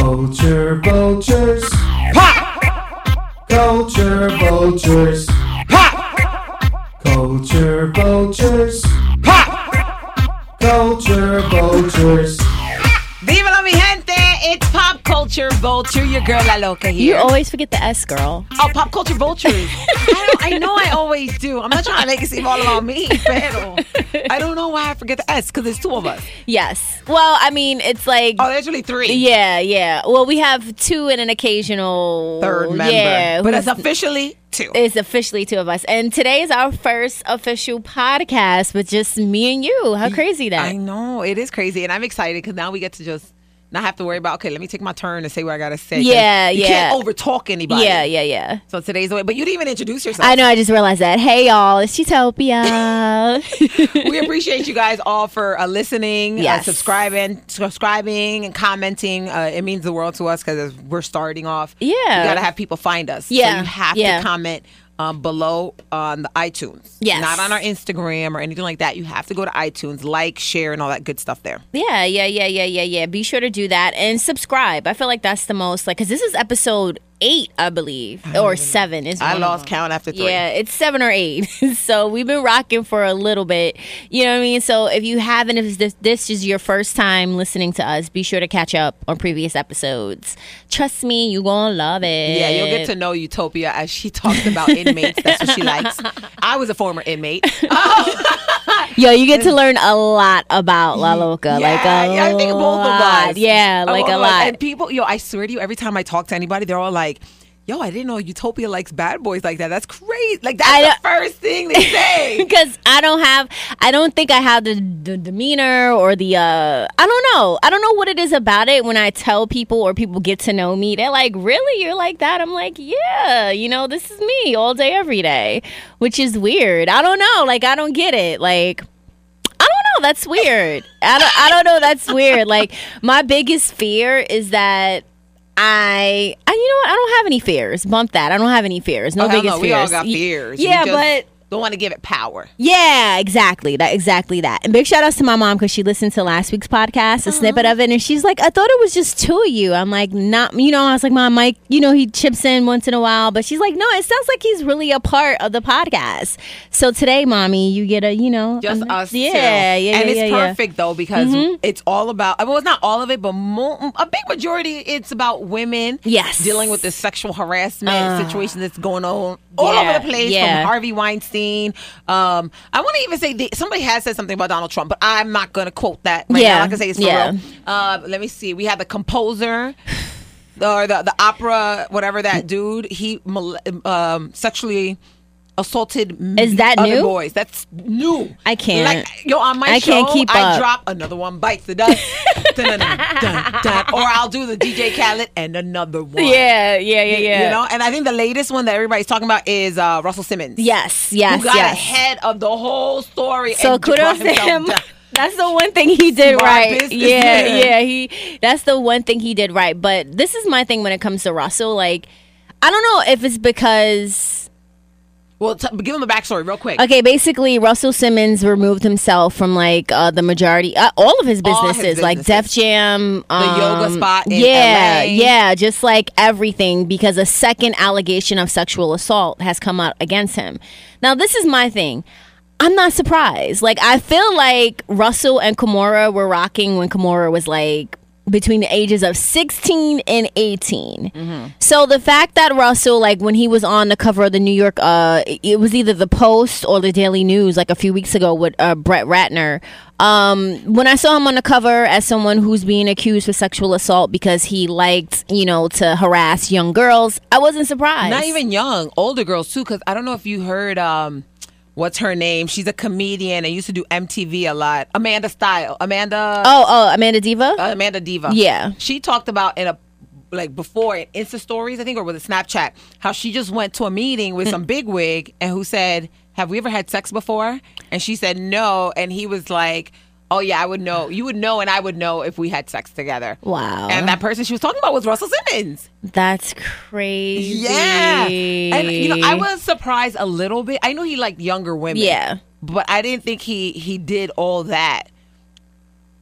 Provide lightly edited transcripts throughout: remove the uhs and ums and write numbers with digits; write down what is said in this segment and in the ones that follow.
Culture vultures. Pop! Culture vultures. Pop! Culture vultures. Pop! Culture vultures. Dímelo, mi gente. It's Pop Culture Vulture. Your girl La Loca here. You always forget the S, girl. Oh, Pop Culture Vultures. I know I always do. I'm not trying to make it seem all about me, pero I don't know why I forget the S, because there's two of us. Yes. Well, I mean, it's like... Oh, there's really three. Yeah. Well, we have two and an occasional... third member. Yeah. But it's officially two. It's officially two of us. And today is our first official podcast with just me and you. How crazy that? I know. It is crazy. And I'm excited because now we get to just not have to worry about, okay, let me take my turn and say what I got to say. Yeah. You can't overtalk anybody. Yeah. So today's the way. But you didn't even introduce yourself. I know. I just realized that. Hey, y'all. It's Utopia. We appreciate you guys all for listening, Yes. subscribing and commenting. It means the world to us because we're starting off. Yeah. You got to have people find us. Yeah. So you have to comment below on the iTunes. Yes. Not on our Instagram or anything like that. You have to go to iTunes, like, share, and all that good stuff there. Yeah. Be sure to do that and subscribe. I feel like that's the most, like, because this is episode 8, I believe, or 7. I lost count after 3. Yeah, it's 7 or 8. So we've been rocking for a little bit. You know what I mean? So if you haven't, if this is your first time listening to us, be sure to catch up on previous episodes. Trust me, you're going to love it. Yeah, you'll get to know Utopia as she talks about inmates. That's what she likes. I was a former inmate. Yo, you get to learn a lot about La Loca. I think both of us. Yeah, like a lot. And people, I swear to you, every time I talk to anybody, they're all like, yo, I didn't know Utopia likes bad boys like that. That's crazy. Like, that's the first thing they say. Because I don't think I have the demeanor or the, I don't know. I don't know what it is about it when I tell people or people get to know me. They're like, really? You're like that? I'm like, yeah, this is me all day, every day, which is weird. I don't know. Like, I don't get it. Like, I don't know. That's weird. I don't know. That's weird. Like, my biggest fear is that I you know what? I don't have any fears. Bump that. I don't have any fears. No biggest fears. We all got fears. Yeah, we just but don't want to give it power. Yeah, exactly that. And big shout outs to my mom because she listened to last week's podcast, a snippet of it, and she's like, I thought it was just 2 of you. I'm like, not, I was like, Mom, Mike, he chips in once in a while, but she's like, no, it sounds like he's really a part of the podcast. So today, Mommy, you get a, just us two. Yeah. And it's perfect though because it's all about, well, it's not all of it, but a big majority, it's about women dealing with the sexual harassment situation that's going on all over the place from Harvey Weinstein. I want to even say somebody has said something about Donald Trump, but I'm not going to quote that right now. I can say it's for real. Let me see. We have the composer or the opera, whatever that dude. He sexually assaulted Is that other new? boys. That's new. I can't. On my show, can't keep I up. drop another one bites the dust. Dun, dun, dun, dun. Or I'll do the DJ Khaled and another one. Yeah. And I think the latest one that everybody's talking about is Russell Simmons. Yes. Who got ahead of the whole story. So and kudos to him. Down. That's the one thing he did Smart right. businessman. That's the one thing he did right. But this is my thing when it comes to Russell. Like, I don't know if it's because... Well, give him the backstory real quick. Okay, basically, Russell Simmons removed himself from like the majority, all of his businesses, like Def Jam, the yoga spot in LA. Yeah, just like everything, because a second allegation of sexual assault has come out against him. Now, this is my thing. I'm not surprised. Like, I feel like Russell and Kimora were rocking when Kimora was like between the ages of 16 and 18. So the fact that Russell, like when he was on the cover of the New York, it was either the Post or the Daily News, like a few weeks ago with Brett Ratner. When I saw him on the cover as someone who's being accused of sexual assault because he liked, to harass young girls, I wasn't surprised. Not even young, older girls too, because I don't know if you heard... what's her name? She's a comedian and used to do MTV a lot. Amanda Diva. Amanda Diva? Amanda Diva. Yeah. She talked about before in Insta stories, I think, or with a Snapchat, how she just went to a meeting with some bigwig and who said, have we ever had sex before? And she said no. And he was like, oh yeah, I would know. You would know and I would know if we had sex together. Wow. And that person she was talking about was Russell Simmons. That's crazy. Yeah. And I was surprised a little bit. I know he liked younger women. Yeah. But I didn't think he did all that.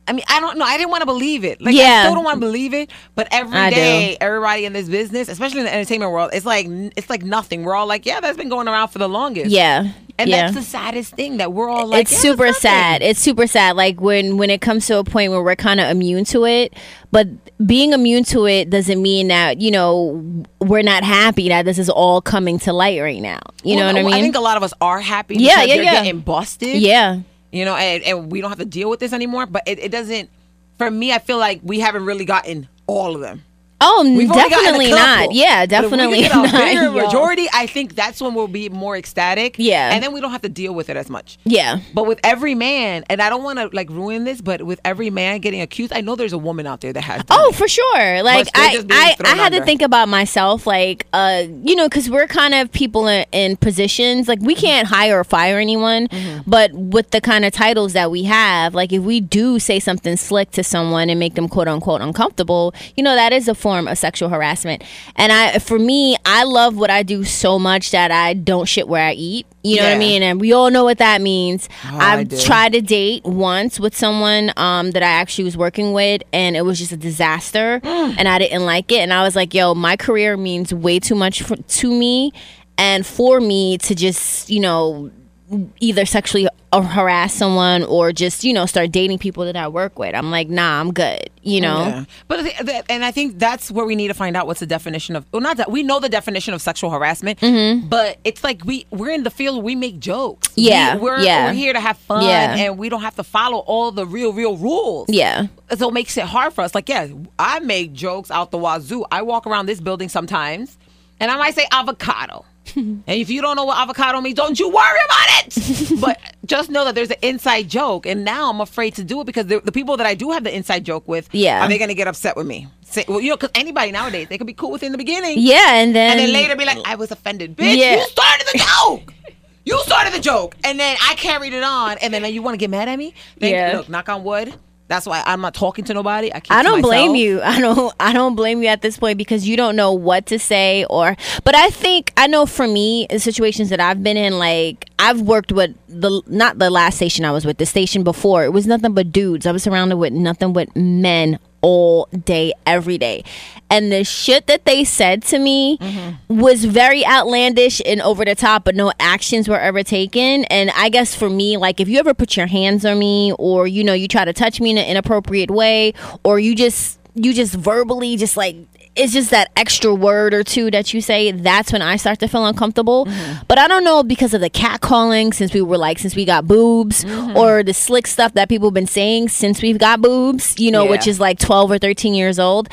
I mean, I don't know. I didn't want to believe it. Like, I still don't want to believe it. But every day, everybody in this business, especially in the entertainment world, it's like nothing. We're all like, yeah, that's been going around for the longest. Yeah. And that's the saddest thing, that we're all like, it's super sad. It's super sad. Like when it comes to a point where we're kind of immune to it, but being immune to it doesn't mean that, you know, we're not happy that this is all coming to light right now. You know what I mean? I think a lot of us are happy because they're getting busted. Yeah. You know, and we don't have to deal with this anymore. But it doesn't, for me, I feel like we haven't really gotten all of them. Oh, definitely not. Yeah, definitely not. If we get a bigger majority, I think that's when we'll be more ecstatic. Yeah. And then we don't have to deal with it as much. Yeah. But with every man, and I don't want to like ruin this, but with every man getting accused, I know there's a woman out there that has done it. For sure. Like I had to think about myself, like, you know, because we're kind of people in positions, like we can't hire or fire anyone, but with the kind of titles that we have, like if we do say something slick to someone and make them quote unquote uncomfortable, you know, that is a form of sexual harassment. And for me, I love what I do so much that I don't shit where I eat. You know what I mean? And we all know what that means. I've tried to date once with someone that I actually was working with, and it was just a disaster, and I didn't like it. And I was like, yo, my career means way too much to me, and for me to just, you know, either sexually harass someone or just, you know, start dating people that I work with. I'm like, nah, I'm good, you know? Yeah. But and I think that's where we need to find out what's the definition of, well, not that, we know the definition of sexual harassment, but it's like we're in the field where we make jokes. Yeah. We're here to have fun, and we don't have to follow all the real rules. Yeah. So it makes it hard for us. Like, I make jokes out the wazoo. I walk around this building sometimes, and I might say avocado. And if you don't know what avocado means, don't you worry about it. But just know that there's an inside joke. And now I'm afraid to do it because the people that I do have the inside joke with, are they going to get upset with me? Well, you know, because anybody nowadays, they could be cool with it in the beginning. Yeah, and then later be like, I was offended. Bitch, you started the joke. You started the joke. And then I carried it on. And then you want to get mad at me? Look, knock on wood. That's why I'm not talking to nobody. I don't blame you. I don't blame you at this point because you don't know what to say but I know for me, in situations that I've been in, like I've worked with not the last station I was with, the station before, it was nothing but dudes. I was surrounded with nothing but men all day, every day. And the shit that they said to me was very outlandish and over the top, but no actions were ever taken. And I guess for me, like if you ever put your hands on me or, you know, you try to touch me in an inappropriate way or you just verbally just like, it's just that extra word or two that you say, that's when I start to feel uncomfortable. But I don't know because of the catcalling since we got boobs or the slick stuff that people have been saying since we've got boobs, you know, which is like 12 or 13 years old.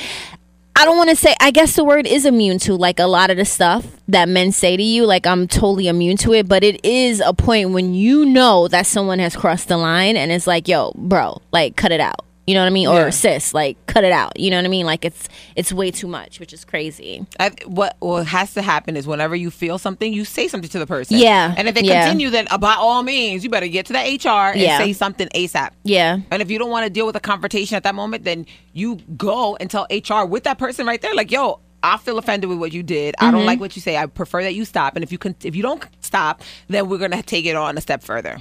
I don't want to say, I guess the word is immune to like a lot of the stuff that men say to you. Like I'm totally immune to it, but it is a point when you know that someone has crossed the line and it's like, yo, bro, like cut it out. You know what I mean? Or sis, like cut it out. You know what I mean? Like it's way too much, which is crazy. What has to happen is whenever you feel something, you say something to the person. Yeah. And if they continue, then by all means, you better get to the HR and say something ASAP. Yeah. And if you don't want to deal with a confrontation at that moment, then you go and tell HR with that person right there, like, yo, I feel offended with what you did. I don't like what you say. I prefer that you stop. And if you don't stop, then we're going to take it on a step further.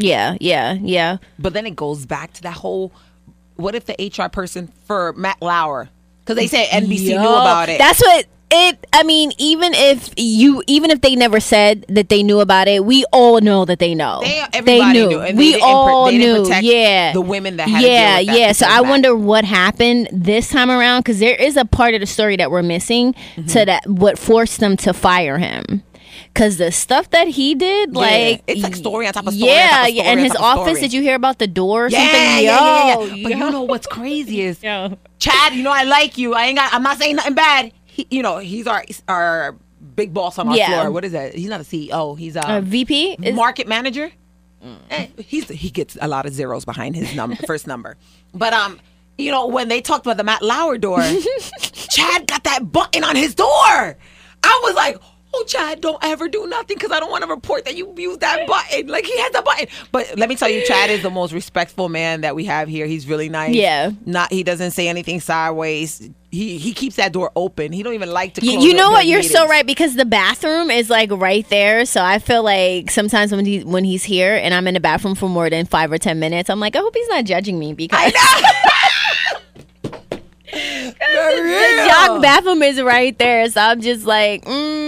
Yeah. But then it goes back to that whole, what if the HR person for Matt Lauer, because they said NBC knew about it. That's what I mean, even if they never said that they knew about it, we all know that they know. Everybody knew. And we all knew. The women that had to deal with that. So I wonder what happened this time around because there is a part of the story that we're missing to that what forced them to fire him. Because the stuff that he did, like... It's like story on top of story. And his office, did you hear about the door or something? Yeah. But you know what's crazy is... Chad, you know I like you. I'm not saying nothing bad. He's our big boss on our floor. What is that? He's not a CEO. He's a VP? Market manager. He gets a lot of zeros behind his first number. But... when they talked about the Matt Lauer door, Chad got that button on his door. I was like... Oh, Chad, don't ever do nothing because I don't want to report that you used that button. Like, he has a button. But let me tell you, Chad is the most respectful man that we have here. He's really nice. Yeah. He doesn't say anything sideways. He keeps that door open. He don't even like to close You know what? You're meetings. So right because the bathroom is like right there. So I feel like sometimes when he's here and I'm in the bathroom for more than 5 or 10 minutes, I'm like, I hope he's not judging me because... I know. The Jock Batham is right there, so I'm just like,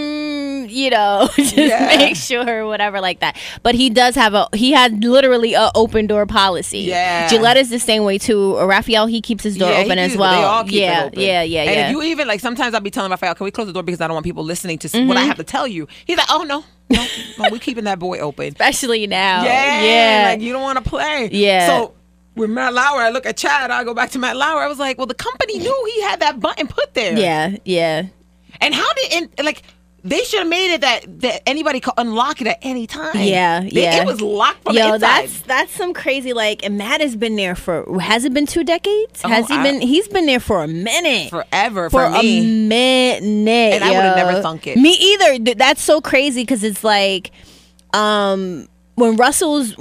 just make sure, whatever, like that. But he does have he had literally a open door policy. Yeah. Gillette is the same way too. Raphael, he keeps his door open as well. They all keep it open. Yeah. And if you even, like, sometimes I'll be telling Raphael, can we close the door because I don't want people listening to what I have to tell you. He's like, oh, no, we're keeping that boy open. Especially now. Yeah. Like, you don't want to play. Yeah. So with Matt Lauer, I look at Chad, I go back to Matt Lauer. I was like, well, the company knew he had that button put there. Yeah. And how they should have made it that anybody could unlock it at any time. Yeah. It was locked from the inside. That's some crazy, like, and Matt has been there has it been 2 decades? He's been there for a minute. Forever. For a minute. And I would have never thunk it. Me either. That's so crazy because it's like, when Russell's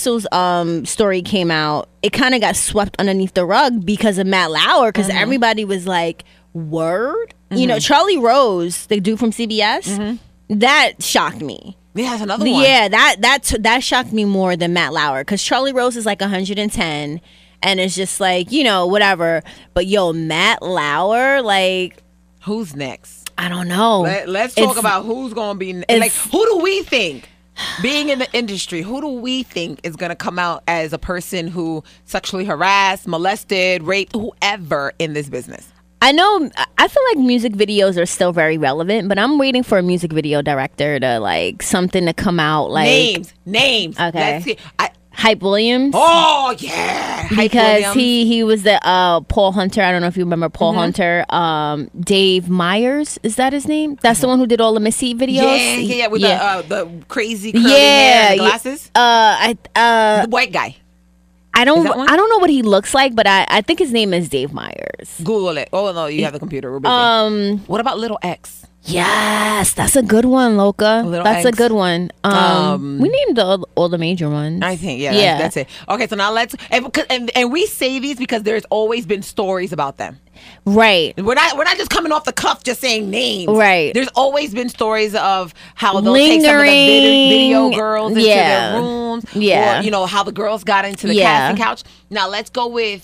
story came out, it kind of got swept underneath the rug because of Matt Lauer, because everybody was like, word? You know, Charlie Rose, the dude from CBS, that shocked me. Yeah, that's another one. Yeah, that shocked me more than Matt Lauer, because Charlie Rose is like 110, and it's just like, whatever. But Matt Lauer, like, who's next? I don't know. Let's talk about who's going to be like. Who do we think, being in the industry, who do we think is going to come out as a person who sexually harassed, molested, raped, whoever in this business? I feel like music videos are still very relevant, but I'm waiting for a music video director to, like, something to come out, like... Names. Okay. Let's see. Hype Williams. Oh, yeah. Because he was the Paul Hunter. I don't know if you remember Paul Hunter. Dave Myers, is that his name? That's the one who did all the Missy videos? Yeah, with the crazy curly hair and glasses? The white guy. I don't know what he looks like, but I think his name is Dave Myers. Google it. Oh, no, you have the computer. We're busy. What about Little X? Yes, that's a good one, Loca. That's a good one. We named all the major ones. I think, yeah. That's it. Okay, so now let's... And we say these because there's always been stories about them. Right. We're not just coming off the cuff just saying names. Right. There's always been stories of how they'll take some of the video girls into their rooms. Yeah. Or, how the girls got into the casting couch. Now let's go with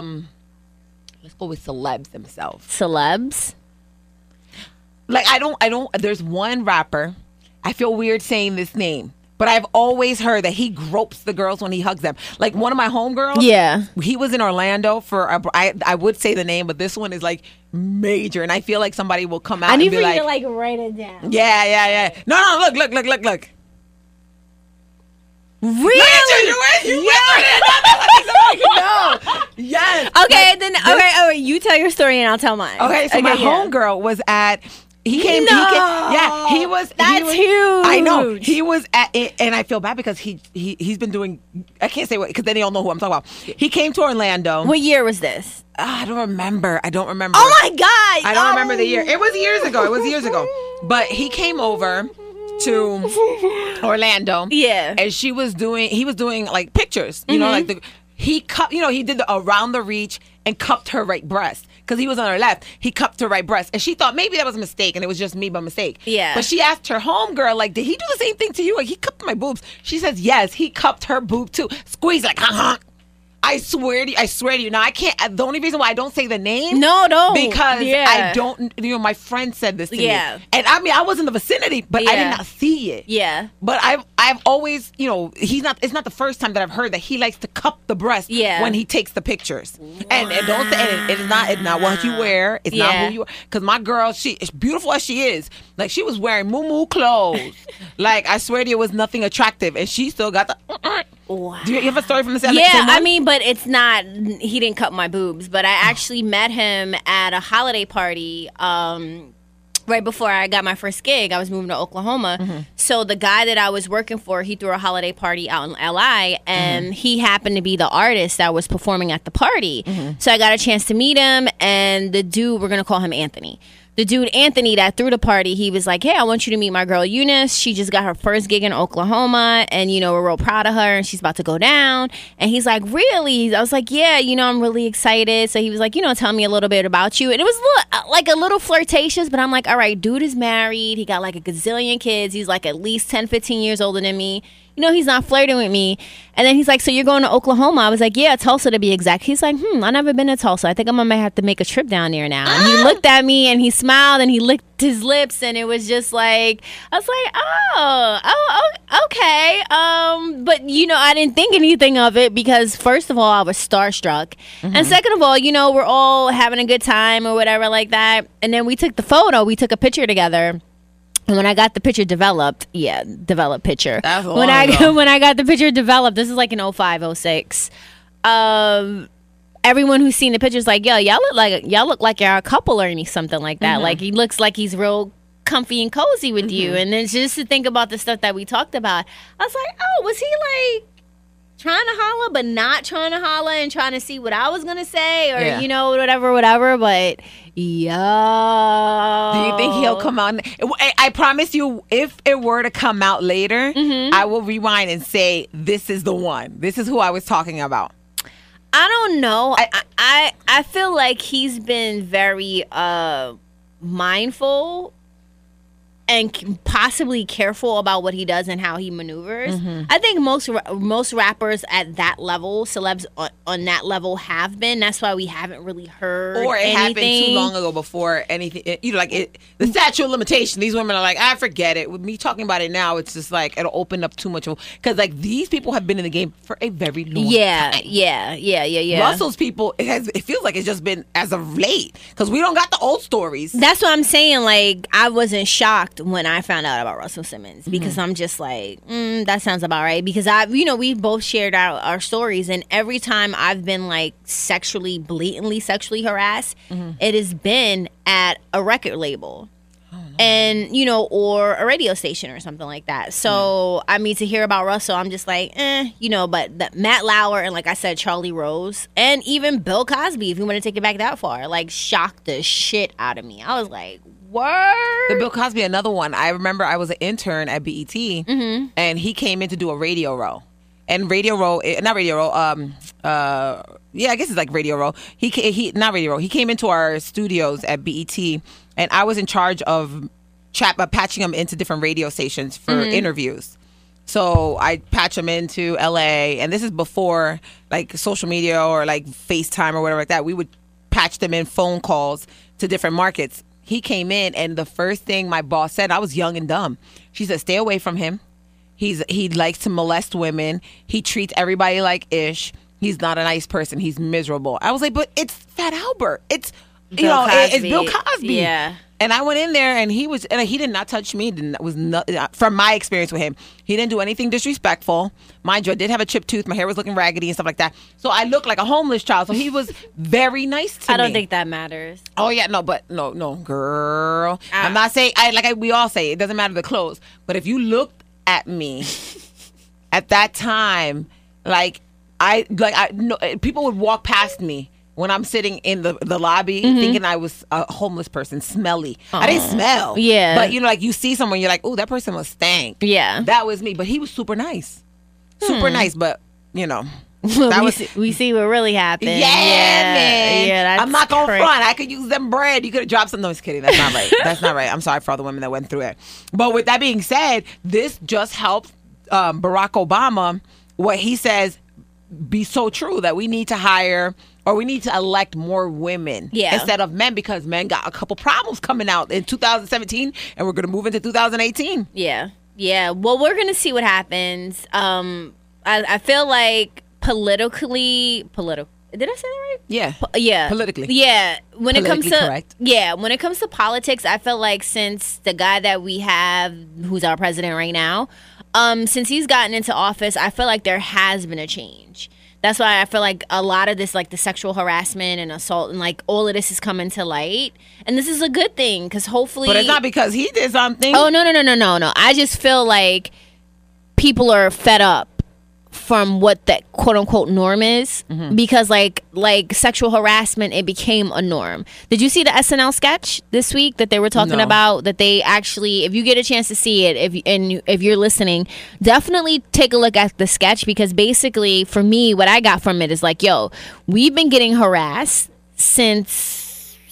celebs themselves. Celebs? Like, I don't, there's one rapper, I feel weird saying this name, but I've always heard that he gropes the girls when he hugs them. Like, one of my homegirls, he was in Orlando for, I would say the name, but this one is, like, major, and I feel like somebody will come out and be like... I need for you to, like, write it down. Yeah. No, look. Really? You no. Yes. Okay, then, all right, you tell your story and I'll tell mine. Okay, so my homegirl was at... He was. That's huge. I know. He was at it, and I feel bad because he's been doing. I can't say what, because then they all know who I'm talking about. He came to Orlando. What year was this? I don't remember. Oh my God! I don't remember the year. It was years ago. But he came over to Orlando. Yeah, and he was doing like pictures. You know, like he did the around the reach and cupped her right breast. Because he was on her left, he cupped her right breast. And she thought maybe that was a mistake and it was just me by mistake. Yeah. But she asked her homegirl, like, did he do the same thing to you? Like, he cupped my boobs. She says, yes, he cupped her boob too. Squeeze like, I swear to you. Now, I can't, the only reason why I don't say the name. No. Because I don't, my friend said this to me. And I mean, I was in the vicinity, but I did not see it. Yeah. But I've always, it's not the first time that I've heard that he likes to cup the breast when he takes the pictures. Wow. And don't say, it's not what you wear. It's not who you are. Because my girl, she, as beautiful as she is, like, she was wearing moo-moo clothes. Like, I swear to you, it was nothing attractive. And she still got the... Wow. Do you have a story from the same I mean, but it's not, he didn't cut my boobs, but I actually met him at a holiday party right before I got my first gig. I was moving to Oklahoma. So the guy that I was working for, he threw a holiday party out in LA, and he happened to be the artist that was performing at the party. So I got a chance to meet him, and the dude, we're going to call him Anthony. The dude, Anthony, that threw the party, he was like, hey, I want you to meet my girl, Eunice. She just got her first gig in Oklahoma, and, we're real proud of her, and she's about to go down. And he's like, really? I was like, yeah, I'm really excited. So he was like, tell me a little bit about you. And it was a little flirtatious, but I'm like, all right, dude is married. He got like a gazillion kids. He's like at least 10, 15 years older than me. he's not flirting with me. And then he's like, so you're going to Oklahoma? I was like, yeah, Tulsa to be exact. He's like, I've never been to Tulsa. I think I might have to make a trip down there now. And he looked at me and he smiled and he licked his lips, and it was just like, I was like, oh, okay. But I didn't think anything of it because first of all, I was starstruck. And second of all, we're all having a good time or whatever like that. And then we took the photo, we took a picture together. And when I got the picture developed picture. That's when I got the picture developed, this is like in 05, 06. Everyone who's seen the picture is like, yo, y'all look like you're a couple or something like that. Like he looks like he's real comfy and cozy with you. And then just to think about the stuff that we talked about, I was like, oh, was he like trying to holler but not trying to holler and trying to see what I was gonna say or whatever. But do you think he'll come out? I promise you, if it were to come out later, I will rewind and say, this is the one. This is who I was talking about. I don't know. I feel like he's been very mindful and possibly careful about what he does and how he maneuvers. I think most rappers at that level, celebs on that level, have been. That's why we haven't really heard or it anything. Happened too long ago before anything. The statute of limitation. These women are like, I forget it. With me talking about it now, it's just like it'll open up too much. Because these people have been in the game for a very long time. Yeah. Russell's people, it feels like it's just been as of late because we don't got the old stories. That's what I'm saying. Like, I wasn't shocked when I found out about Russell Simmons because I'm just like, that sounds about right. Because we both shared our stories, and every time I've been like blatantly sexually harassed, it has been at a record label. And or a radio station or something like that. So I mean, to hear about Russell, I'm just like, but Matt Lauer and, like I said, Charlie Rose and even Bill Cosby, if you want to take it back that far, like shocked the shit out of me. I was like, word. The Bill Cosby, another one. I remember I was an intern at BET, and he came in to do a radio row. And Radio Row, not Radio Row, I guess it's like Radio Row. He not Radio Row. He came into our studios at BET, and I was in charge of patching him into different radio stations for interviews. So I patch him into LA, and this is before like social media or like FaceTime or whatever like that. We would patch them in phone calls to different markets. He came in, and the first thing my boss said, I was young and dumb. She said, stay away from him. He likes to molest women. He treats everybody like ish. He's not a nice person. He's miserable. I was like, but it's Fat Albert. It's it's Bill Cosby. Yeah. And I went in there, and he did not touch me. From my experience with him, he didn't do anything disrespectful. Mind you, I did have a chipped tooth. My hair was looking raggedy and stuff like that. So I looked like a homeless child. So he was very nice to me. I don't think that matters. Oh yeah, no, girl. I'm not saying we all say it doesn't matter the clothes, but if you looked at me at that time, people would walk past me when I'm sitting in the lobby thinking I was a homeless person, smelly. I didn't smell. Yeah. But you see someone, you're like, oh, that person must stink. Yeah. That was me. But he was super nice. Super nice, but we see what really happened. Yeah, man. Yeah, that's I'm not going to front. I could use them bread. You could have dropped some. No, I'm just kidding. That's not right. That's not right. I'm sorry for all the women that went through it. But with that being said, this just helped Barack Obama, what he says, be so true that we need to hire or we need to elect more women instead of men, because men got a couple problems coming out in 2017 and we're going to move into 2018. Yeah. Well, we're going to see what happens. I feel like politically, did I say that right? Yeah. Politically. Yeah. When it comes to correct. Yeah, when it comes to politics, I feel like since the guy that we have, who's our president right now, since he's gotten into office, I feel like there has been a change. That's why I feel like a lot of this, like the sexual harassment and assault and like all of this is coming to light. And this is a good thing because hopefully... But it's not because he did something. Oh, no. I just feel like people are fed up from what that quote unquote norm is because like sexual harassment, it became a norm. Did you see the SNL sketch this week that they were talking about? That they actually, if you get a chance to see it, if you're listening, definitely take a look at the sketch, because basically for me, what I got from it is like, yo, we've been getting harassed since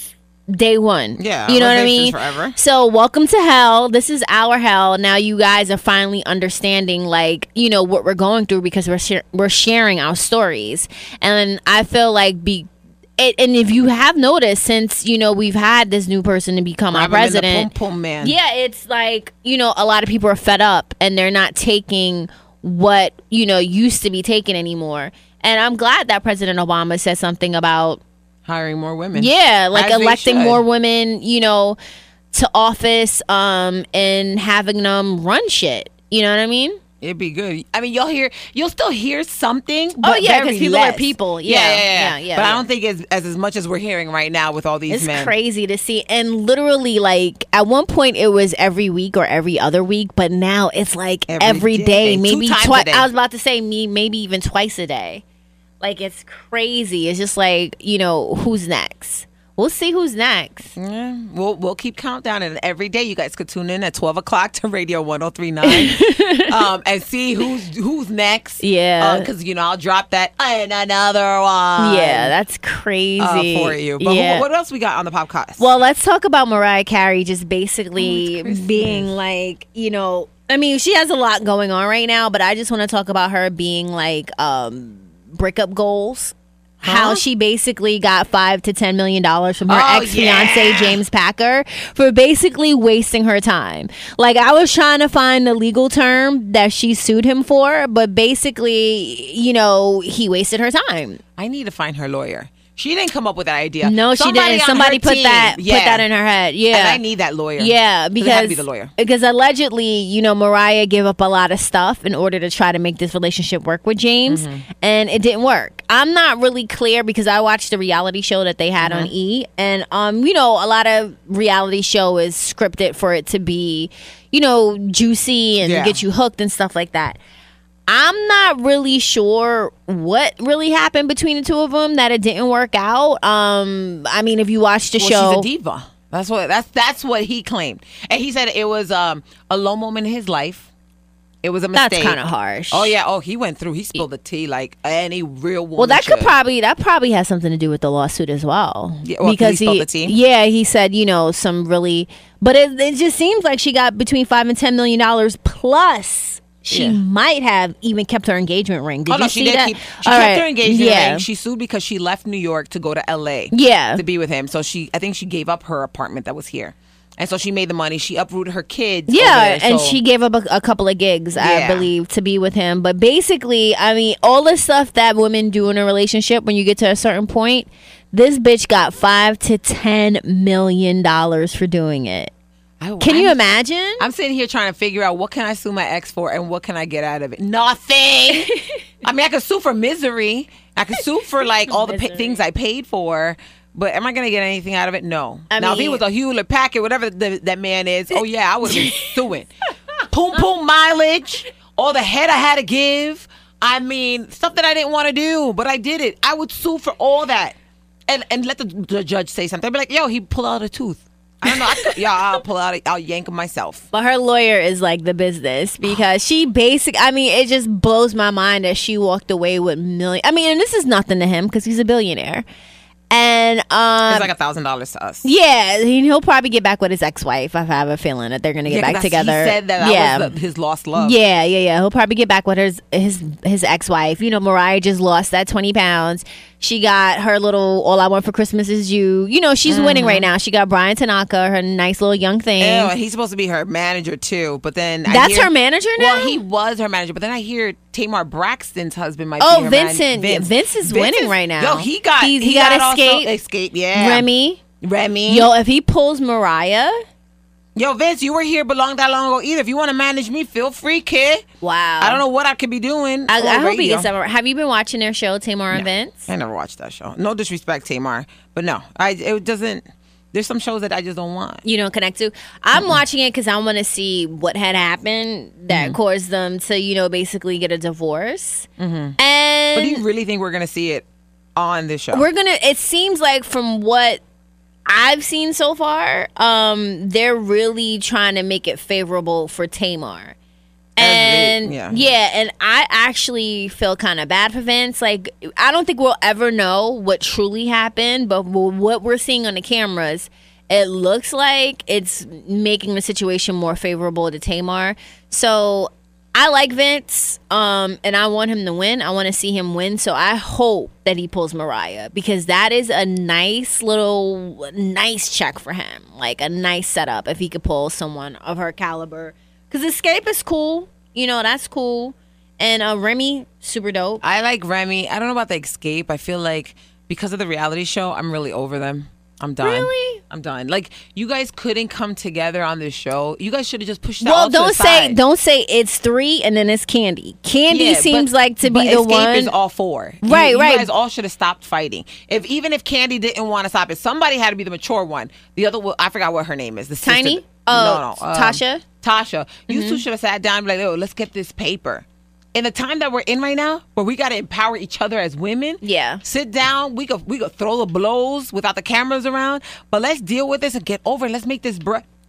day one. Yeah. You know what I mean? Forever. So welcome to hell. This is our hell. Now you guys are finally understanding, like, you know, what we're going through because we're sharing our stories. And I feel like and if you have noticed, since, you know, we've had this new person to become our president, pum, man. yeah, it's like, you know, a lot of people are fed up and they're not taking what, you know, used to be taken anymore. And I'm glad that President Obama said something about hiring more women. Yeah, like electing more women, you know, to office, and having them run shit. You know what I mean? It'd be good. I mean, you'll still hear something. But because people are people. Yeah. But I don't think as much as we're hearing right now with all these men. It's crazy to see. And literally, like, at one point it was every week or every other week, but now it's like every day. Maybe twice. I was about to say maybe even twice a day. Like, it's crazy. It's just like, you know, who's next? We'll see who's next. Yeah, we'll keep countdown, and every day you guys could tune in at 12 o'clock to Radio 103.9 and see who's next. Yeah, because you know I'll drop that and another one. Yeah, that's crazy for you. But what else we got on the podcast? Well, let's talk about Mariah Carey just basically being like, you know, I mean, she has a lot going on right now, but I just want to talk about her being like breakup goals. How she basically got $5 to $10 million from her ex-fiance James Packer for basically wasting her time. Like, I was trying to find the legal term that she sued him for, but basically, you know, he wasted her time. I need to find her lawyer. She didn't come up with that idea. No, she didn't. Somebody put that in her head. Yeah, and I need that lawyer. Yeah, because be the lawyer. Because allegedly, you know, Mariah gave up a lot of stuff in order to try to make this relationship work with James, and it didn't work. I'm not really clear because I watched the reality show that they had on E, and you know, a lot of reality show is scripted for it to be, you know, juicy and get you hooked and stuff like that. I'm not really sure what really happened between the two of them, that it didn't work out. I mean, if you watch the show, she's a diva. That's what he claimed, and he said it was a low moment in his life. It was a mistake. That's kind of harsh. Oh yeah. Oh, he went through. He spilled the tea like any real woman. Well, that probably has something to do with the lawsuit as well. Yeah, because he spilled the tea. Yeah, he said, you know, some really, but it just seems like she got between $5 and $10 million plus. She might have even kept her engagement ring. Did you see that? She kept her engagement ring. She sued because she left New York to go to LA. Yeah. To be with him. So I think she gave up her apartment that was here. And so she made the money. She uprooted her kids. Yeah, and she gave up a couple of gigs, I believe, to be with him. But basically, I mean, all the stuff that women do in a relationship when you get to a certain point, this bitch got $5 to $10 million for doing it. Can you imagine? I'm sitting here trying to figure out what can I sue my ex for and what can I get out of it. Nothing. I mean, I could sue for misery. I could sue for like all the things I paid for. But am I going to get anything out of it? No. Now, if he was a Hewlett Packard, whatever that man is, I would have been suing. Poom mileage, all the head I had to give. I mean, stuff that I didn't want to do, but I did it. I would sue for all that. And let the judge say something. I'd be like, yo, he pulled out a tooth. I don't know. I'll yank him myself. But her lawyer is like the business because I mean, it just blows my mind that she walked away with millions. I mean, and this is nothing to him because he's a billionaire. And it's like $1,000 to us. Yeah, he'll probably get back with his ex-wife. I have a feeling that they're going to get back together. He said that was his lost love. Yeah. He'll probably get back with his ex-wife. You know, Mariah just lost that 20 pounds. She got her little All I Want for Christmas Is You. You know, she's winning right now. She got Brian Tanaka, her nice little young thing. Ew, and he's supposed to be her manager, too. But then That's her manager now? Well, he was her manager. But then I hear Tamar Braxton's husband might be her manager. Vince is winning right now. Yo, he got Escape. Yeah. Remy. Yo, if he pulls Mariah... Yo, Vince, you were here but not that long ago either. If you want to manage me, feel free, kid. Wow. I don't know what I could be doing. I hope he gets that. Have you been watching their show, Tamar and Vince? I never watched that show. No disrespect, Tamar. But no, it doesn't. There's some shows that I just don't want. You don't connect to? I'm watching it because I want to see what had happened that caused them to, you know, basically get a divorce. And but do you really think we're going to see it on this show? It seems like from what I've seen so they're really trying to make it favorable for Tamar. And And and I actually feel kind of bad for Vince. Like, I don't think we'll ever know what truly happened, but what we're seeing on the cameras, it looks like it's making the situation more favorable to Tamar. So I like Vince, and I want him to win. I want to see him win. So I hope that he pulls Mariah, because that is a nice check for him. Like a nice setup if he could pull someone of her caliber. Because Escape is cool. You know, that's cool. And Remy, super dope. I like Remy. I don't know about the Escape. I feel like because of the reality show, I'm really over them. I'm done. Really? I'm done. Like, you guys couldn't come together on this show. You guys should have just pushed that all to the side. Don't say it's 3 and then it's Candy. Candy seems like to be the Escape one. Is all 4. Right. You guys all should have stopped fighting. Even if Candy didn't want to stop it, somebody had to be the mature one. The other, I forgot what her name is. The Tiny? Sister. No. Tasha. You two should have sat down and be like, oh, let's get this paper. In the time that we're in right now, where we got to empower each other as women, sit down. We could throw the blows without the cameras around, but let's deal with this and get over it. Let's make this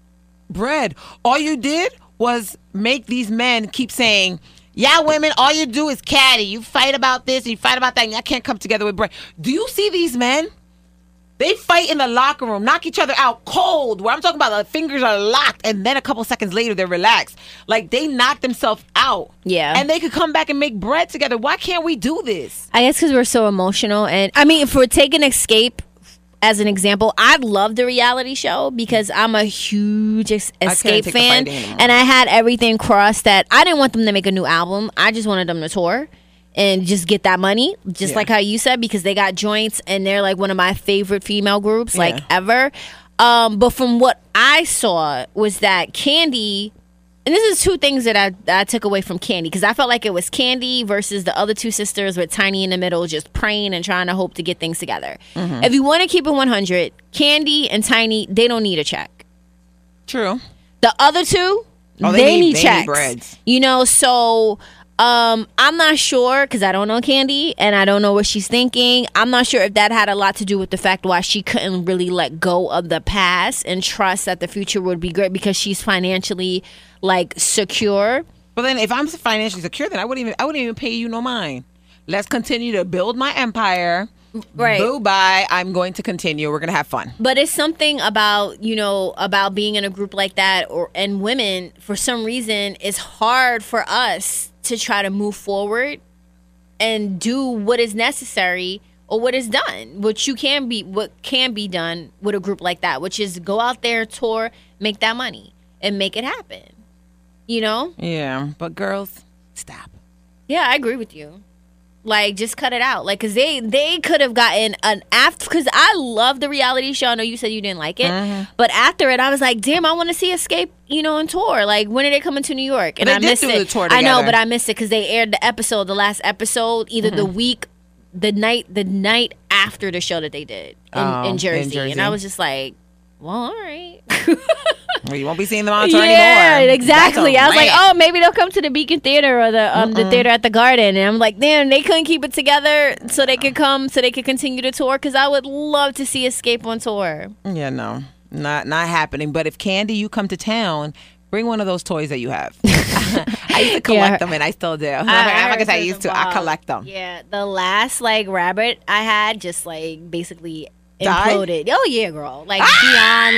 bread. All you did was make these men keep saying, yeah, women, all you do is catty. You fight about this and you fight about that, and y'all can't come together with bread. Do you see these men? They fight in the locker room, knock each other out cold, where I'm talking about the fingers are locked, and then a couple seconds later, they're relaxed. Like, they knock themselves out. Yeah. And they could come back and make bread together. Why can't we do this? I guess because we're so emotional. And, I mean, if we're taking Escape as an example, I love the reality show because I'm a huge Escape fan. And I had everything crossed that I didn't want them to make a new album. I just wanted them to tour and just get that money, like how you said, because they got joints and they're like one of my favorite female groups, like ever. But from what I saw was that Candy, and this is 2 things that I took away from Candy, because I felt like it was Candy versus the other 2 sisters with Tiny in the middle, just praying and trying to hope to get things together. Mm-hmm. If you want to keep it 100, Candy and Tiny, they don't need a check. True. The other 2, they need checks. You know, so I'm not sure, because I don't know Candy and I don't know what she's thinking. I'm not sure if that had a lot to do with the fact why she couldn't really let go of the past and trust that the future would be great, because she's financially like secure. But then if I'm financially secure, then I wouldn't even pay you no mind. Let's continue to build my empire. Right. Bye. I'm going to continue. We're going to have fun. But it's something about, about being in a group like that, and women, for some reason, it's hard for us to try to move forward and do what is necessary or what is done, what can be done with a group like that, which is go out there, tour, make that money, and make it happen. Yeah, but girls, stop. Yeah, I agree with you. Like, just cut it out. Like, because they could have gotten an after, because I love the reality show. I know you said you didn't like it, but after it, I was like, damn, I want to see Escape, on tour. Like, when are they coming to New York? And I missed it. The tour together. I know, but I missed it because they aired the last episode, either the night after the show that they did in Jersey. And I was just like, well, all right. Well, you won't be seeing them on tour anymore. Yeah, exactly. I was like, oh, maybe they'll come to the Beacon Theater or the theater at the Garden. And I'm like, damn, they couldn't keep it together so they could continue to tour, because I would love to see Escape on tour. Yeah, no, not happening. But if Candy, you come to town, bring one of those toys that you have. I used to collect them, and I still do. I collect them. Yeah, the last rabbit I had just basically imploded. Oh yeah, girl. Beyond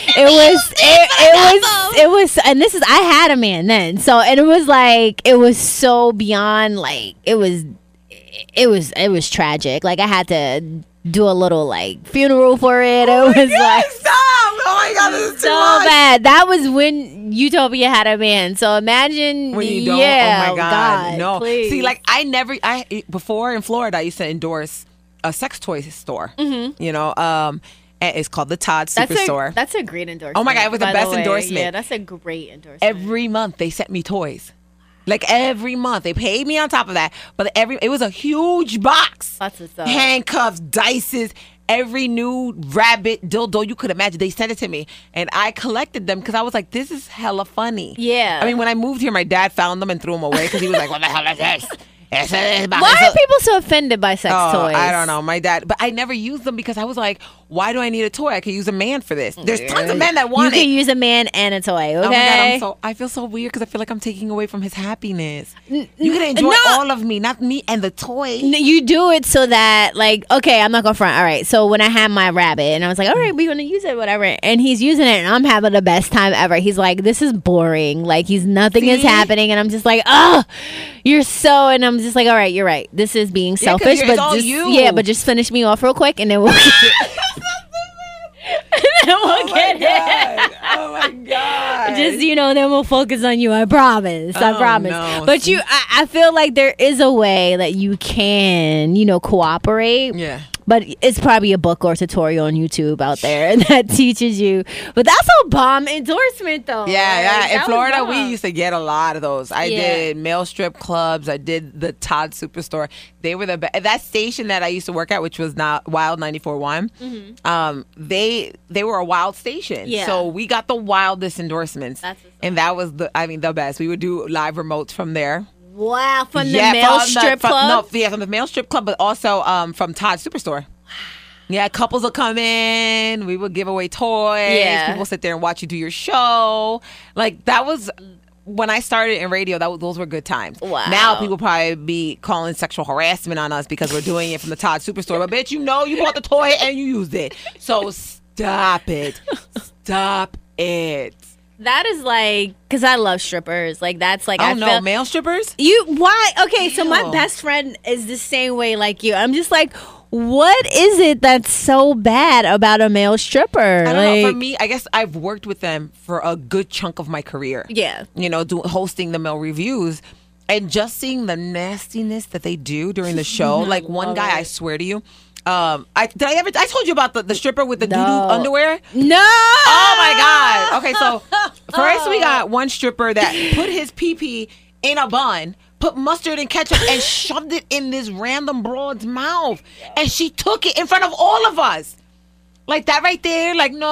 it was and this is, I had a man then. So, and it was so beyond, it was tragic. I had to do a little funeral for it. It was stop. Oh my God, this is so bad. That was when Utopia had a man. So imagine when you don't. Yeah, oh my God, no. Please. See, before in Florida, I used to endorse a sex toy store. Mm-hmm. And it's called the Todd Superstore. That's a great endorsement. Oh my God, it was the best endorsement. Yeah, that's a great endorsement. Every month they sent me toys. Every month they paid me on top of that, but it was a huge box. That's what's up. Handcuffs, dices, every new rabbit dildo you could imagine. They sent it to me, and I collected them because I was like, this is hella funny. Yeah. I mean, when I moved here, my dad found them and threw them away because he was like, what the hell is this? Why are people so offended by sex toys? I don't know. My dad, but I never used them because I was like, why do I need a toy? I could use a man for this. There's tons of men that want it. You can use a man and a toy, okay? Oh my God, I feel so weird because I feel like I'm taking away from his happiness. You can enjoy all of me, not me and the toy. You do it so that, like, okay, I'm not going to front. All right, so when I had my rabbit, and I was like, all right, we're going to use it, whatever. And he's using it, and I'm having the best time ever. He's like, this is boring. Like, nothing is happening. And I'm just like, oh, and I'm just like, all right, you're right. This is being selfish. But just finish me off real quick, and then we'll get it. Oh my God. Just, then we'll focus on you. I promise. I promise. No. But I feel like there is a way that you can, cooperate. Yeah. But it's probably a book or tutorial on YouTube out there that teaches you. But that's a bomb endorsement, though. Yeah. In Florida, we used to get a lot of those. I did male strip clubs. I did the Todd Superstore. They were the best. That station that I used to work at, which was not Wild 94.1, they were a wild station. Yeah. So we got the wildest endorsements. And that was the best. We would do live remotes from there. Wow, from the male strip club? From the male strip club, but also from Todd Superstore. Wow. Yeah, couples will come in. We would give away toys. Yeah. People sit there and watch you do your show. Like, that was... When I started in radio, those were good times. Wow. Now people probably be calling sexual harassment on us because we're doing it from the Todd Superstore. But bitch, you bought the toy and you used it. So stop it. Stop it. That is like, because I love strippers. Like, that's like, male strippers? Why? Okay, so my best friend is the same way like you. I'm just like, what is it that's so bad about a male stripper? I don't know. For me, I guess I've worked with them for a good chunk of my career. Yeah. Hosting the male reviews and just seeing the nastiness that they do during the show. Like, one guy, I swear to you, I told you about the stripper with the doo-doo underwear? No. Oh my God. Okay, so first we got one stripper that put his pee-pee in a bun, put mustard and ketchup and shoved it in this random broad's mouth. And she took it in front of all of us. Like that right there. Like, no,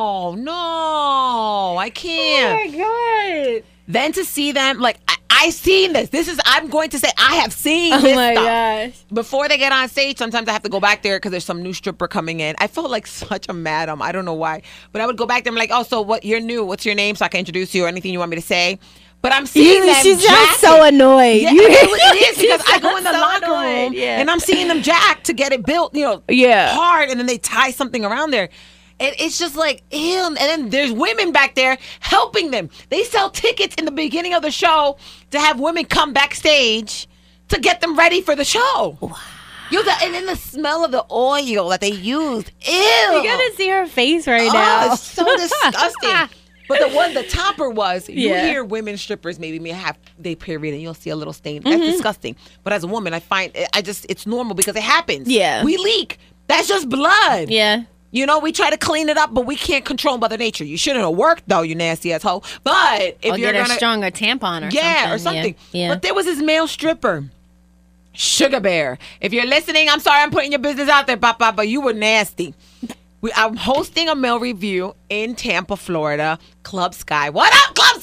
I can't. Oh my God. Then to see them, like, I seen this. I'm going to say, I have seen this stuff. Oh my gosh. Before they get on stage, sometimes I have to go back there because there's some new stripper coming in. I felt like such a madam. I don't know why. But I would go back there and be like, oh, so you're new. What's your name so I can introduce you or anything you want me to say? But I'm seeing them She sounds so annoyed. Yeah, it is because I go in the locker room and I'm seeing them jack to get it built, hard. And then they tie something around there. And it's just like, ew. And then there's women back there helping them. They sell tickets in the beginning of the show to have women come backstage to get them ready for the show. Wow. And then the smell of the oil that they used. Ew. You gotta see her face right now. It's so disgusting. But the topper was, you hear women strippers maybe have their period and you'll see a little stain. That's disgusting. But as a woman, I find it's normal because it happens. Yeah. We leak. That's just blood. Yeah. We try to clean it up, but we can't control Mother Nature. You shouldn't have worked, though, you nasty asshole. But if you're get a stronger tampon or something. Yeah. But there was this male stripper, Sugar Bear. If you're listening, I'm sorry I'm putting your business out there, Papa, but you were nasty. I'm hosting a male review in Tampa, Florida, Club Sky. What up, Club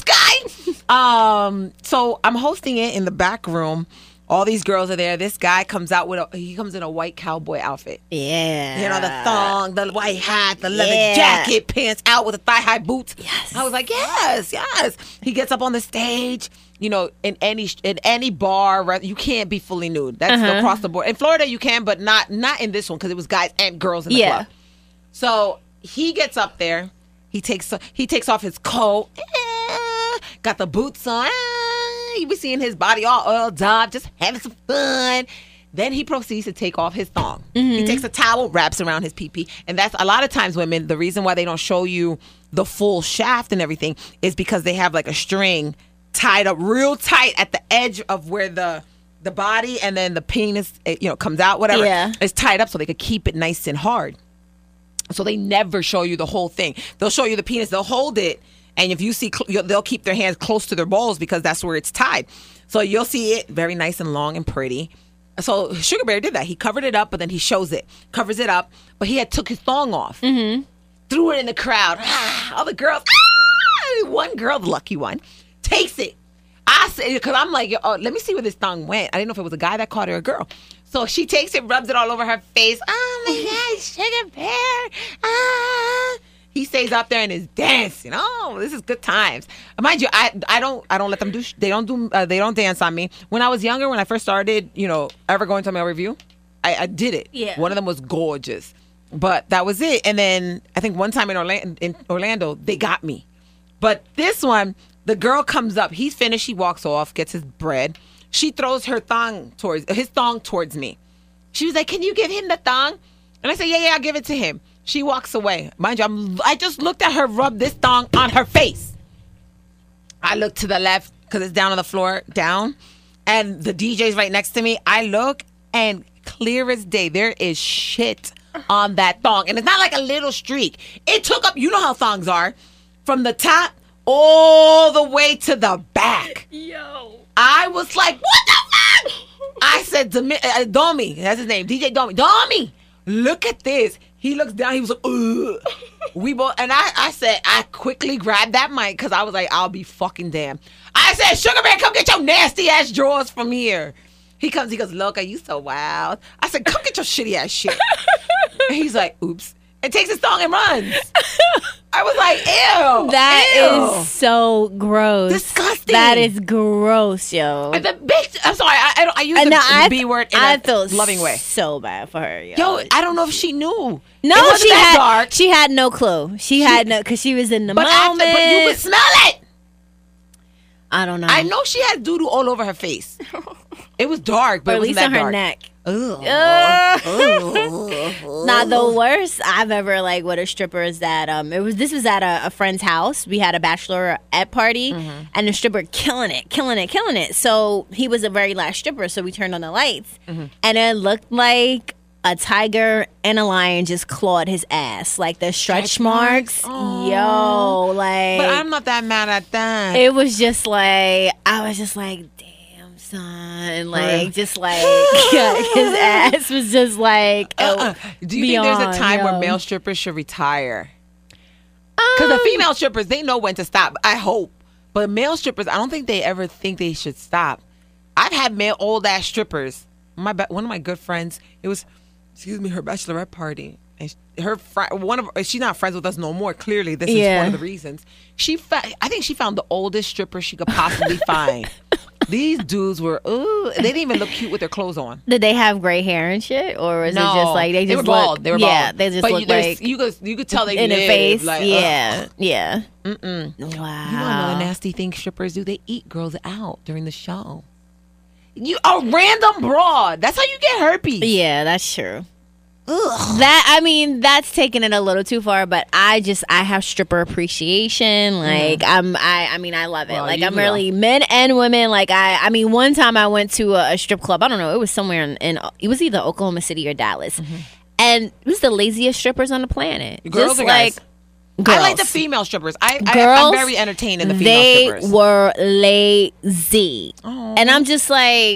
Sky? So I'm hosting it in the back room. All these girls are there. This guy comes out he comes in a white cowboy outfit. Yeah. The thong, the white hat, the leather jacket, pants out with the thigh-high boots. Yes. I was like, yes. He gets up on the stage. In any bar, you can't be fully nude. That's across the board. In Florida, you can, but not in this one because it was guys and girls in the club. So he gets up there. He takes off his coat. Got the boots on. You be seeing his body all oiled up, just having some fun. Then he proceeds to take off his thong. He takes a towel, wraps around his pee-pee. And that's a lot of times women, the reason why they don't show you the full shaft and everything is because they have like a string tied up real tight at the edge of where the body and then the penis, comes out, whatever. Yeah. It's tied up so they could keep it nice and hard. So they never show you the whole thing. They'll show you the penis. They'll hold it. And if you see, they'll keep their hands close to their balls because that's where it's tied. So you'll see it very nice and long and pretty. So Sugar Bear did that. He covered it up, but then he shows it, covers it up. But he had took his thong off, threw it in the crowd. All the girls, one girl, the lucky one, takes it. I said, because I'm like, let me see where this thong went. I didn't know if it was a guy that caught it or a girl. So she takes it, rubs it all over her face. Oh my God, Sugar Bear. Ah. He stays up there and is dancing. Oh, this is good times. Mind you, I don't let them do. They don't dance on me. When I was younger, when I first started, ever going to Male Review, I did it. Yeah. One of them was gorgeous, but that was it. And then I think one time in Orlando, they got me. But this one, the girl comes up. He's finished. He walks off, gets his bread. She throws his thong towards me. She was like, "Can you give him the thong?" And I said, "Yeah, I'll give it to him." She walks away. Mind you, I just looked at her rub this thong on her face. I look to the left because it's down on the floor, down. And the DJ's right next to me. I look, and clear as day, there is shit on that thong. And it's not like a little streak. It took up, you know how thongs are, from the top all the way to the back. Yo. I was like, what the fuck? I said, Domi, that's his name, DJ Domi. Domi, look at this. He looks down. He was like, ugh. We both, and I said, I quickly grabbed that mic because I was like, I'll be fucking damned. I said, Sugar Bear, come get your nasty ass drawers from here. He comes, he goes, Loca, you so wild. I said, come get your shitty ass shit. And he's like, oops. And takes his thong and runs. I was like, ew. That is so gross. Disgusting. That is gross, yo. And the bitch, I'm sorry, I use the B word in a loving way. So bad for her, yo. Yo, I don't know if she knew. No, she had no clue. She had no, because she was in the moment. But you could smell it. I don't know. I know she had doo-doo all over her face. It was dark, but or at least on her neck. Now the worst I've ever with a stripper is that this was at a friend's house. We had a bachelorette party, and the stripper killing it. So he was the very last stripper. So we turned on the lights, and it looked like a tiger and a lion just clawed his ass, like the stretch marks. Oh. Yo, but I'm not that mad at that. It was just I was just like, damn, son, just his ass was just Do you think there's a time where male strippers should retire? Because the female strippers, they know when to stop. I hope, but male strippers, I don't think they ever think they should stop. I've had male old ass strippers. One of my good friends, it was, her bachelorette party. And she's not friends with us no more. Clearly, this is one of the reasons. I think she found the oldest stripper she could possibly find. These dudes were, they didn't even look cute with their clothes on. Did they have gray hair and shit, or was it just they were bald? They were bald. Yeah, they just looked like you could tell they in their face. Like, yeah. Wow. You want to know the nasty thing strippers do? They eat girls out during the show. You a random broad. That's how you get herpes. Yeah, that's true. Ugh. That's taking it a little too far, but I have stripper appreciation. I love it. I'm really men and women. One time I went to a strip club. I don't know. It was somewhere it was either Oklahoma City or Dallas, and it was the laziest strippers on the planet. Girls or guys? Girls. I like the female strippers. I'm very entertained in the female strippers. They were lazy, and I'm just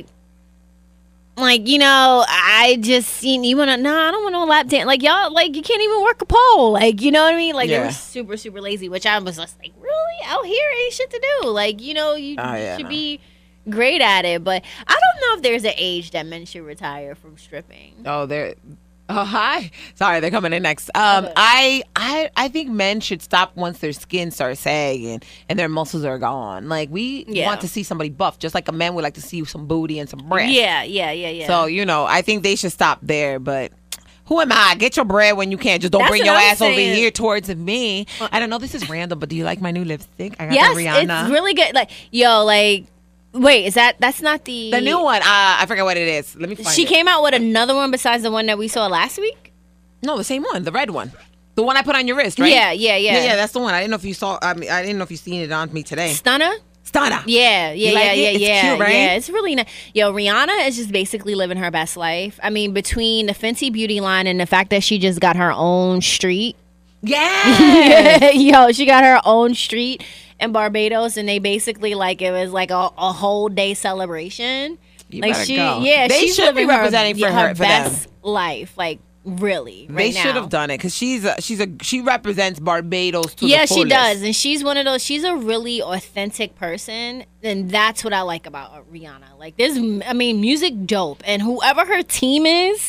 I just you wanna I don't want no lap dance. Y'all you can't even work a pole. You know what I mean? They were super, super lazy, which I was just really out here ain't shit to do. You should be great at it. But I don't know if there's an age that men should retire from stripping. Oh, hi. Sorry, they're coming in next. I think men should stop once their skin starts sagging and their muscles are gone. We want to see somebody buff, just like a man would like to see some booty and some breasts. Yeah. So, I think they should stop there, but who am I? Get your bread when you can. Just don't bring your ass over here towards me. I don't know, this is random, but do you like my new lipstick? I got the Rihanna. It's really good. Wait, that's not the new one? I forget what it is. Let me find it. She came out with another one besides the one that we saw last week? No, the same one, the red one. The one I put on your wrist, right? Yeah, that's the one. I didn't know if you saw. I didn't know if you seen it on me today. Stunner. It's Yeah. cute, right? Yeah, it's really nice. Yo, Rihanna is just basically living her best life. Between the Fenty Beauty line and the fact that she just got her own street. Yeah. Yo, she got her own street in Barbados, and they basically it was a whole day celebration. You better go. Yeah, they should be representing her for best them. life. Really, they should have done it because she represents Barbados to the fullest. She does, and she's one of those. She's a really authentic person, and that's what I like about Rihanna. Music dope, and whoever her team is.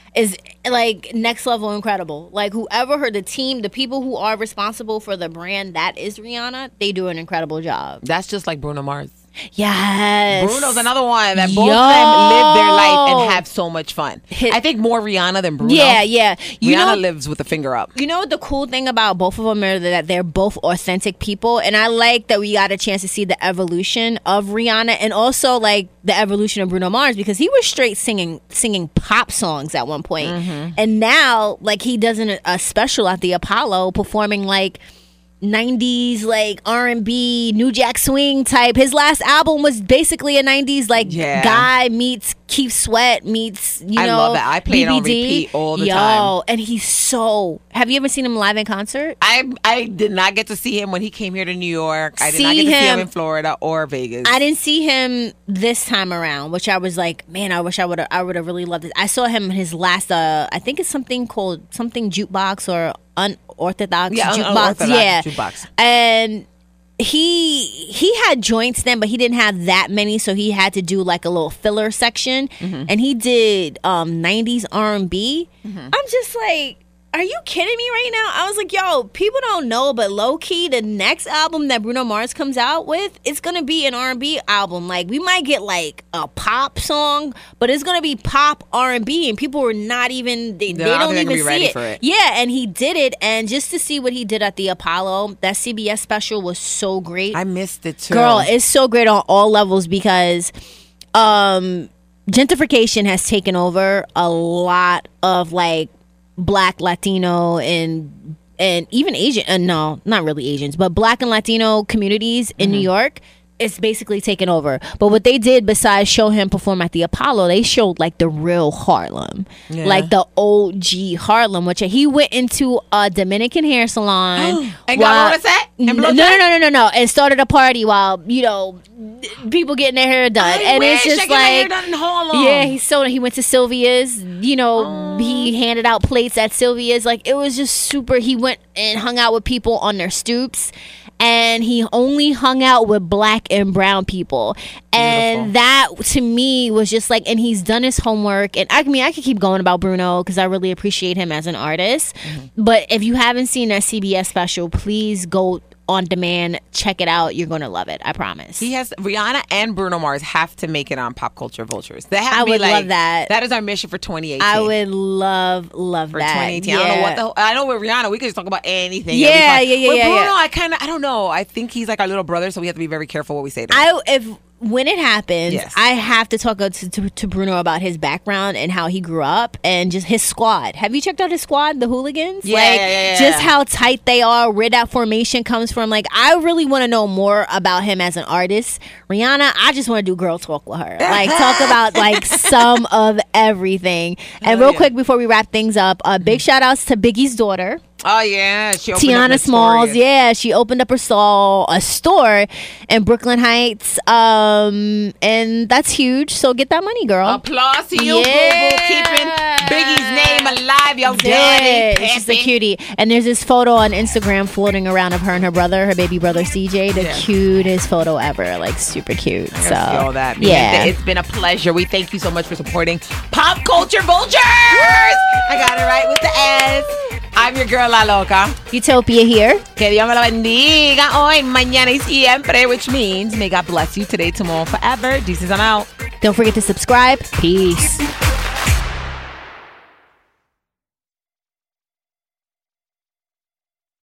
is like next level incredible. Like whoever heard the team, the people who are responsible for the brand that is Rihanna, they do an incredible job. That's just like Bruno Mars. Yes. Bruno's another one that both of them live their life and have so much fun. I think more Rihanna than Bruno. Yeah. Rihanna lives with a finger up. You know what the cool thing about both of them is that they're both authentic people, and I like that we got a chance to see the evolution of Rihanna and also like the evolution of Bruno Mars, because he was straight singing pop songs at one point. And now like he does a special at the Apollo performing like 90s like R&B New Jack Swing type. His last album was basically a 90s like guy meets Keith Sweat meets I love that. I play it on repeat all the time. And he's so. Have you ever seen him live in concert? I did not get to see him when he came here to New York. I did not get to see him in Florida or Vegas. I didn't see him this time around, which I was like, man, I wish I would have really loved it. I saw him in his last I think it's something called something Jukebox or Unorthodox Jukebox. Jukebox. And he had joints then, but he didn't have that many, so he had to do like a little filler section. And he did 90s R&B. I'm just like, are you kidding me right now? I was like, yo, people don't know, but low key, the next album that Bruno Mars comes out with, it's gonna be an R&B album. Like we might get like a pop song, but it's gonna be pop R&B, and people were not even they don't even see it. Yeah, and he did it, and just to see what he did at the Apollo, that CBS special was so great. I missed it too. Girl, it's so great on all levels because gentrification has taken over a lot of like Black, Latino, and even Asian. No, not really Asians, but Black and Latino communities in New York. It's basically taken over. But what they did besides show him perform at the Apollo, they showed like the real Harlem, like the OG Harlem, which he went into a Dominican hair salon and got on a set. No, and started a party while people getting their hair done. It's just like, he went to Sylvia's. He handed out plates at Sylvia's. Like it was just super. He went and hung out with people on their stoops. And he only hung out with Black and brown people. And that, to me, was just like, and he's done his homework. And I could keep going about Bruno because I really appreciate him as an artist. But if you haven't seen that CBS special, please go on demand, check it out. You're going to love it. I promise. Rihanna and Bruno Mars have to make it on Pop Culture Vultures. I would love that. That is our mission for 2018. I would love for that. For 2018. Yeah. I don't know I know with Rihanna, we could just talk about anything. Yeah. With Bruno, I don't know. I think he's like our little brother, so we have to be very careful what we say to him. When it happens, I have to talk to Bruno about his background and how he grew up and just his squad. Have you checked out his squad, the Hooligans? Just how tight they are, where that formation comes from. Like, I really want to know more about him as an artist. Rihanna, I just want to do girl talk with her. Like, talk about, like, some of everying. And real quick, before we wrap things up, big shout-outs to Biggie's daughter. Oh, yeah. She opened Tiana Smalls. Yeah, she opened up a store in Brooklyn Heights. And that's huge. So get that money, girl. Applause to you, boo-boo, keeping Biggie's name alive. Yo, daddy. She's a cutie. And there's this photo on Instagram floating around of her and her brother, her baby brother, CJ. The cutest photo ever. Like, super cute. So, all that. Yeah. It's been a pleasure. We thank you so much for supporting Pop Culture Vultures. I got it right with the S. I'm your girl, La Loca. Utopia here. Que Dios me lo bendiga hoy, mañana y siempre, which means may God bless you today, tomorrow, forever. Deuces, I'm out. Don't forget to subscribe. Peace.